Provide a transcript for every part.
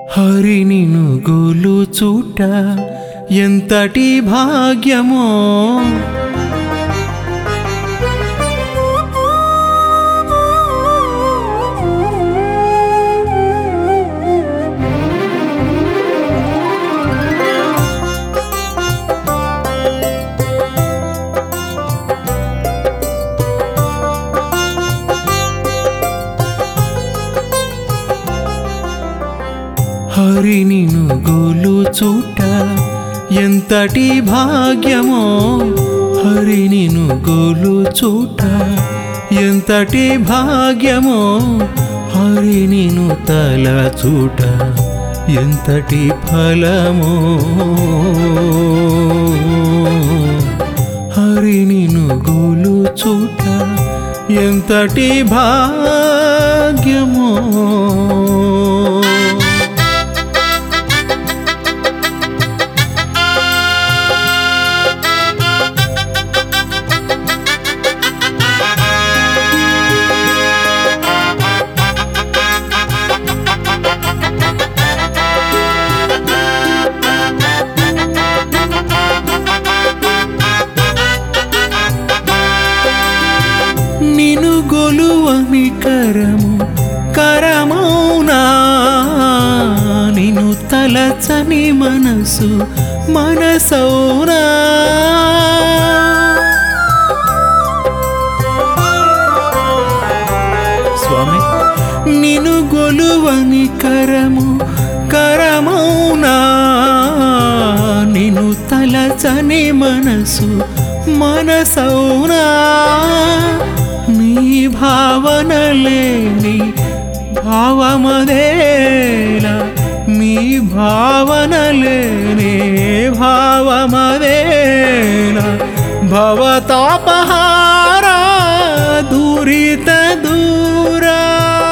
హరి నిను గొలుచుట ఎంతటి భాగ్యమో హరి నిను గొలుచుట ఎంతటి భాగ్యమో హరి నిను గొలుచుట ఎంతటి భాగ్యమో హరి నిను తలచుట ఎంతటి ఫలమో హరి నిను గొలుచుట ఎంతటి భాగ్యమో నిను గొలువని కరము కరమౌనా నిను తలచని మనసు మనసౌనా స్వామి నిను గొలువని కరము కరమౌనా నిను తలచని మనసు మనసౌనా నీ భావన లేని భావమదేలా నీ భావన లేని భావమదేలా భవతాపహారా దూరిత దూరా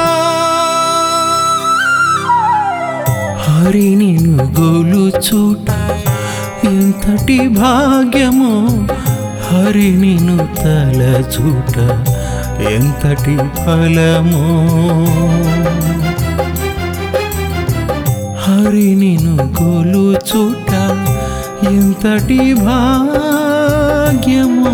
హరి నిను గొలుచుట ఎంతటి భాగ్యమో హరి నిను తలచుట ఎంతటి ఫలమో హరి నిను గొలుచుట ఎంతటి భాగ్యమో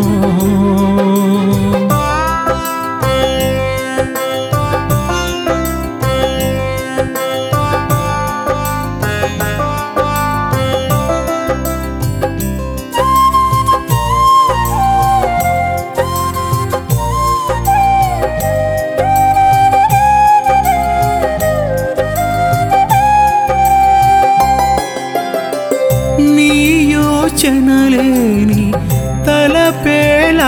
యోచనలేని తలపేలా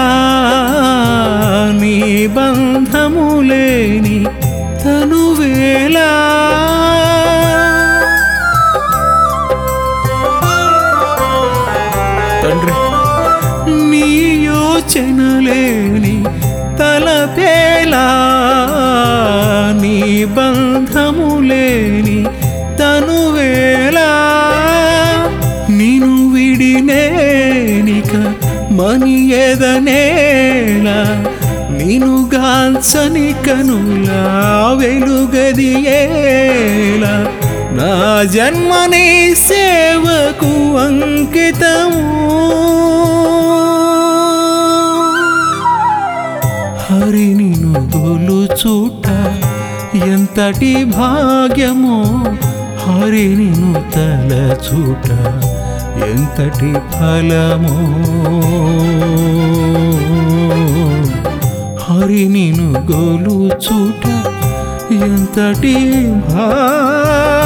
నీ బంధములేని తనువేలా తండ్రి నీ యోచనలేని తలపేలా నీ బంధములేని తనువేలా నిను విడినేనిక మని ఎదనేలా నిను గాల్చని కనులా వెలుగదియేలా నా జన్మని సేవకు అంకితము హరి నిను గొలుచుట ఎంతటి భాగ్యమో హరి నిను తలచుట ఎంతటి ఫలమో హరి నిను గొలుచుట ఎంతటి భాగ్యమో